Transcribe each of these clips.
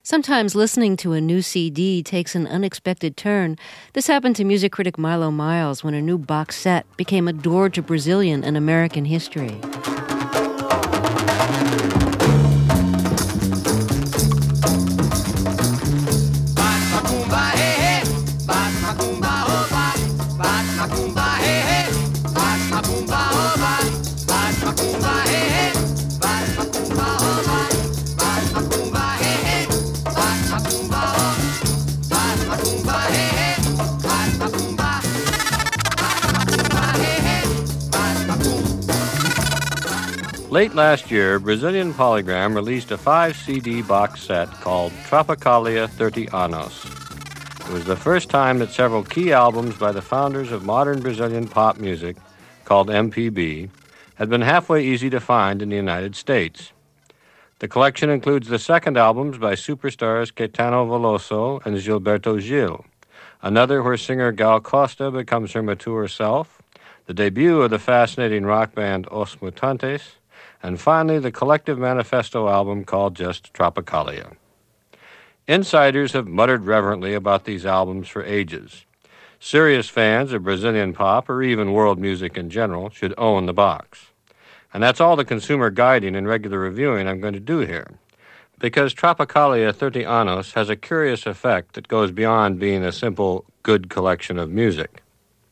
Sometimes listening to a new CD takes an unexpected turn. This happened to music critic Milo Miles when a new box set became a door to Brazilian and American history. Late last year, Brazilian Polygram released a 5-CD box set called Tropicalia 30 Anos. It was the first time that several key albums by the founders of modern Brazilian pop music, called MPB, had been halfway easy to find in the United States. The collection includes the second albums by superstars Caetano Veloso and Gilberto Gil, another where singer Gal Costa becomes her mature self, the debut of the fascinating rock band Os Mutantes, and finally the collective manifesto album called just Tropicalia. Insiders have muttered reverently about these albums for ages. Serious fans of Brazilian pop, or even world music in general, should own the box. And that's all the consumer guiding and regular reviewing I'm going to do here, because Tropicalia 30 Anos has a curious effect that goes beyond being a simple, good collection of music.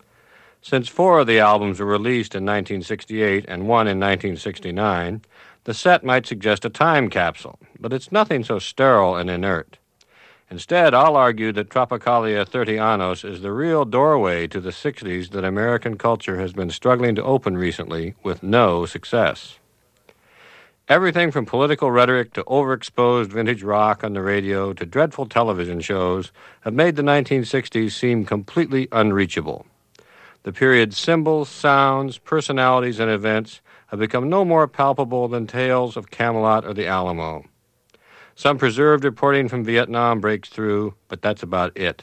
Since 4 of the albums were released in 1968 and 1 in 1969, the set might suggest a time capsule, but it's nothing so sterile and inert. Instead, I'll argue that Tropicalia 30 Anos is the real doorway to the 60s that American culture has been struggling to open recently with no success. Everything from political rhetoric to overexposed vintage rock on the radio to dreadful television shows have made the 1960s seem completely unreachable. The period's symbols, sounds, personalities, and events have become no more palpable than tales of Camelot or the Alamo. Some preserved reporting from Vietnam breaks through, but that's about it.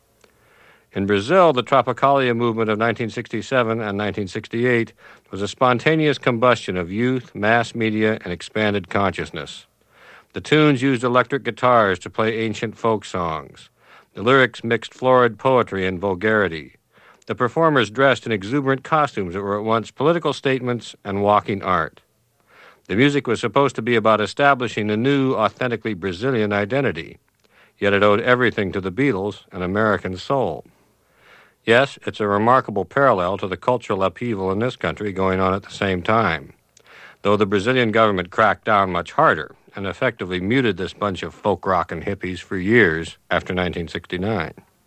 In Brazil, the Tropicalia movement of 1967 and 1968 was a spontaneous combustion of youth, mass media, and expanded consciousness. The tunes used electric guitars to play ancient folk songs. The lyrics mixed florid poetry and vulgarity. The performers dressed in exuberant costumes that were at once political statements and walking art. The music was supposed to be about establishing a new, authentically Brazilian identity, yet it owed everything to the Beatles and American soul. Yes, it's a remarkable parallel to the cultural upheaval in this country going on at the same time, though the Brazilian government cracked down much harder and effectively muted this bunch of folk rock and hippies for years after 1969.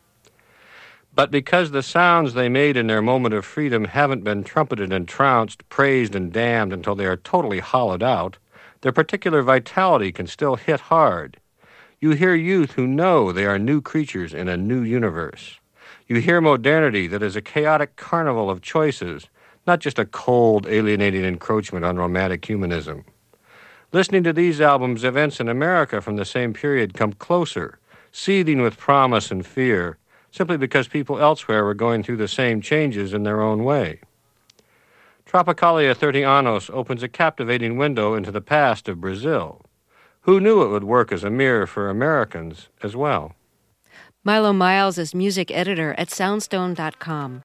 But because the sounds they made in their moment of freedom haven't been trumpeted and trounced, praised and damned until they are totally hollowed out, their particular vitality can still hit hard. You hear youth who know they are new creatures in a new universe. You hear modernity that is a chaotic carnival of choices, not just a cold, alienating encroachment on romantic humanism. Listening to these albums, events in America from the same period come closer, seething with promise and fear, simply because people elsewhere were going through the same changes in their own way. Tropicalia 30 Anos opens a captivating window into the past of Brazil. Who knew it would work as a mirror for Americans as well? Milo Miles is music editor at Soundstone.com.